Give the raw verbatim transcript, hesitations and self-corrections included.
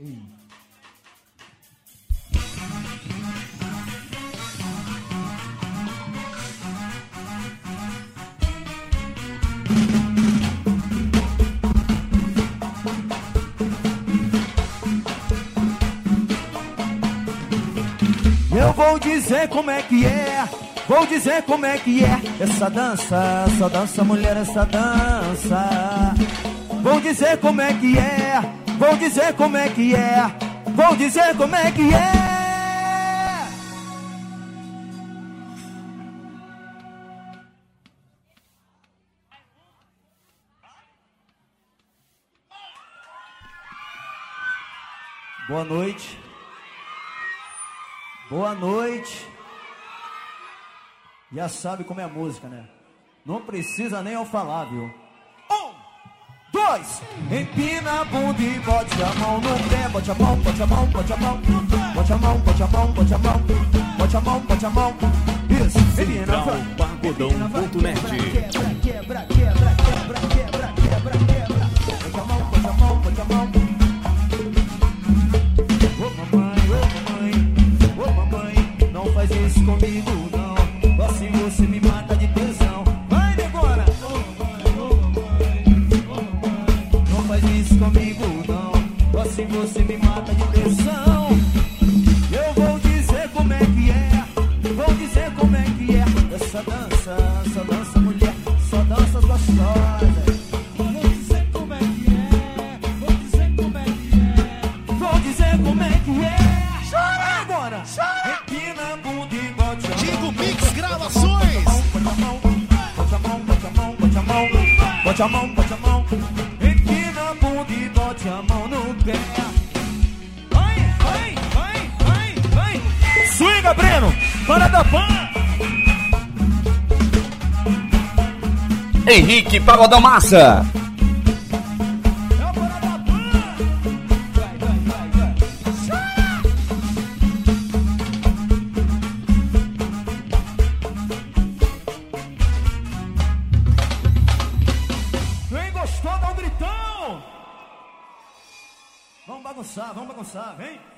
Ei. Eu vou dizer como é que é, vou dizer como é que é essa dança, essa dança, mulher, essa dança. Vou dizer como é que é, vou dizer como é que é, vou dizer como é que é. Boa noite. Boa noite. Já sabe como é a música, né? Não precisa nem eu falar, viu? Um, dois. Empina a bunda e bote a mão no pé. Bote a mão, bote a mão, bote a mão. Bote a mão, bote a mão, bote a mão. Bote a mão, bote a mão. Isso. Central Pagodão ponto net. Quebra, quebra, quebra, quebra, quebra, quebra, quebra. Bote a mão, bote a mão, bote a mão. Ô mamãe, ô mamãe, ô mamãe, não faz isso comigo não. Assim você me mata de tesão. Vai, negona! Ô mamãe, ô mamãe, ô mamãe, não faz isso comigo não. Assim você me mata de tesão. Eu vou dizer como é que é, vou dizer como é que é essa dança, essa dança mulher, só dança gostosas. Vou dizer como é que é, vou dizer como é que é, vou dizer como é que é. Chora agora! Chora! Empina a bunda e bote a mão. Digo Mix Gravações. Bote a mão, bote a mão, bote a mão, bote a mão, bote a mão, bote a mão. Empina a bunda e bote a mão no pé. Vai, vai, vai, vai, vai. Swinga, Breno! Para da pan! Henrique Pagodão Massa. É o Para da pan! Vai, vai, vai, vai. Chora! Quem gostou, dá um gritão! Vamos bagunçar, vamos bagunçar, vem!